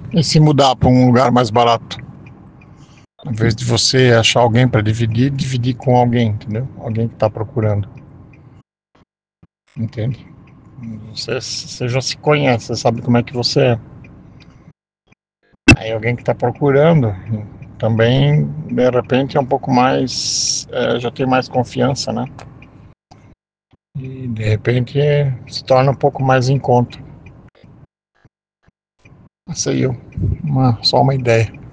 E se mudar para um lugar mais barato? Em vez de você achar alguém para dividir com alguém, entendeu? Alguém que está procurando. Entende? Você já se conhece, você sabe como é que você é. Aí alguém que está procurando também, de repente, é um pouco mais. Já tem mais confiança, né? E de repente se torna um pouco mais em conta. Sei eu. Só uma ideia.